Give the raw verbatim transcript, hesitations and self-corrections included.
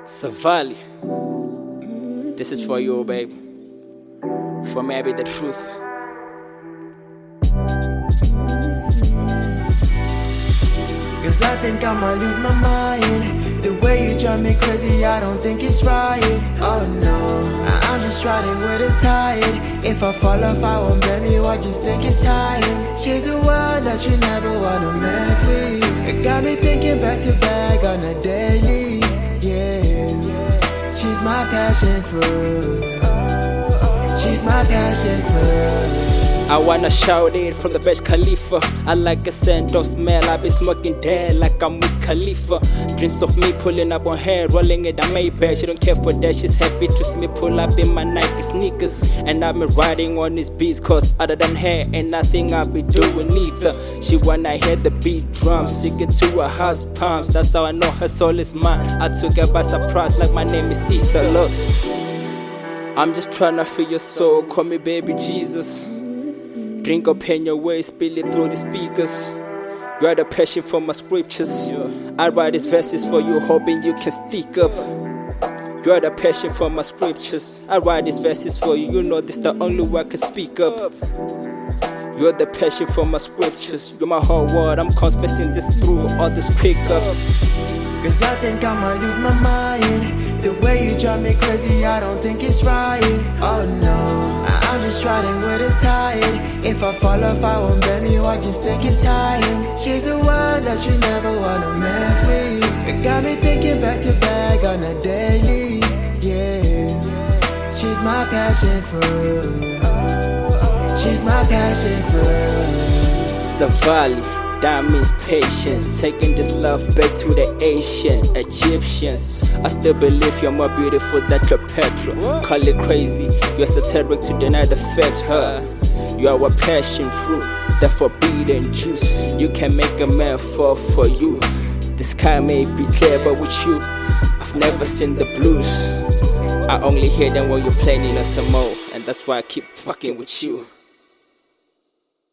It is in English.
Savali, this is for you, babe. For maybe the truth. Cause I think I might lose my mind. The way you drive me crazy, I don't think it's right. Oh no, I- I'm just riding with a tide. If I fall off, I won't blame you, I just think it's time. She's the one that you never wanna mess with. It got me thinking back to back on a daily. Yeah, she's my passion fruit. She's my passion fruit. I wanna shout it from the Burj Khalifa. I like a scent, don't smell. I be smoking dead like I'm Wiz Khalifa. Dreams of me pulling up on her, rolling it on Maybach. She don't care for that, she's happy to see me pull up in my Nike sneakers. And I've been riding on these beats, cause other than her, ain't nothing I be doing either. She wanna hear the beat drums, singing to her house palms. That's how I know her soul is mine. I took her by surprise like my name is Ether. Look, I'm just tryna feel your soul, call me baby Jesus. Drink up in your way, spill it through the speakers. You are the passion for my scriptures. I write these verses for you, hoping you can stick up. You are the passion for my scriptures. I write these verses for you, you know this the only way I can speak up. You're the passion for my scriptures. You're my whole world, I'm confessing this through all these pickups. Cause I think I might lose my mind. The way you drive me crazy, I don't think it's right. Oh no, I- I'm just riding with a tide. If I fall off, I won't blame you, I just think it's time. She's the one that you never wanna mess with. It got me thinking back to back on a daily. Yeah, she's my passion fruit. She's my passion fruit. Savali, that means patience. Taking this love back to the ancient Egyptians. I still believe you're more beautiful than Cleopatra. Call it crazy, you're satiric to deny the fact, huh? You are a passion fruit, the forbidden juice. You can make a man fall for you. The sky may be clear, but with you, I've never seen the blues. I only hear them when you're playing in a Samoa, and that's why I keep fucking with you.